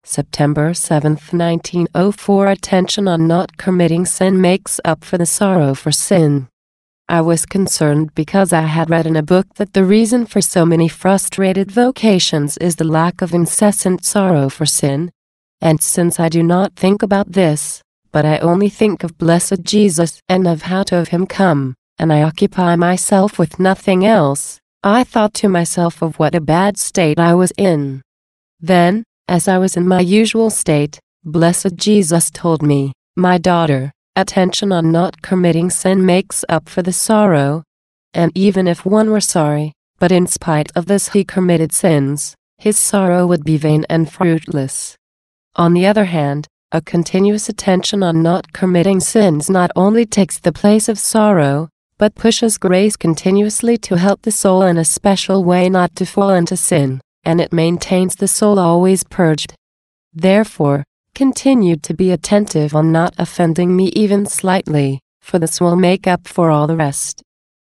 September 7, 1904. Attention on not committing sin makes up for the sorrow for sin. I was concerned because I had read in a book that the reason for so many frustrated vocations is the lack of incessant sorrow for sin. And since I do not think about this, but I only think of blessed Jesus and of how to have him come, and I occupy myself with nothing else, I thought to myself of what a bad state I was in. Then, as I was in my usual state, blessed Jesus told me, "My daughter, attention on not committing sin makes up for the sorrow." And even if one were sorry, but in spite of this he committed sins, his sorrow would be vain and fruitless. On the other hand, a continuous attention on not committing sins not only takes the place of sorrow, but pushes grace continuously to help the soul in a special way not to fall into sin, and it maintains the soul always purged. Therefore, continue to be attentive on not offending me even slightly, for this will make up for all the rest.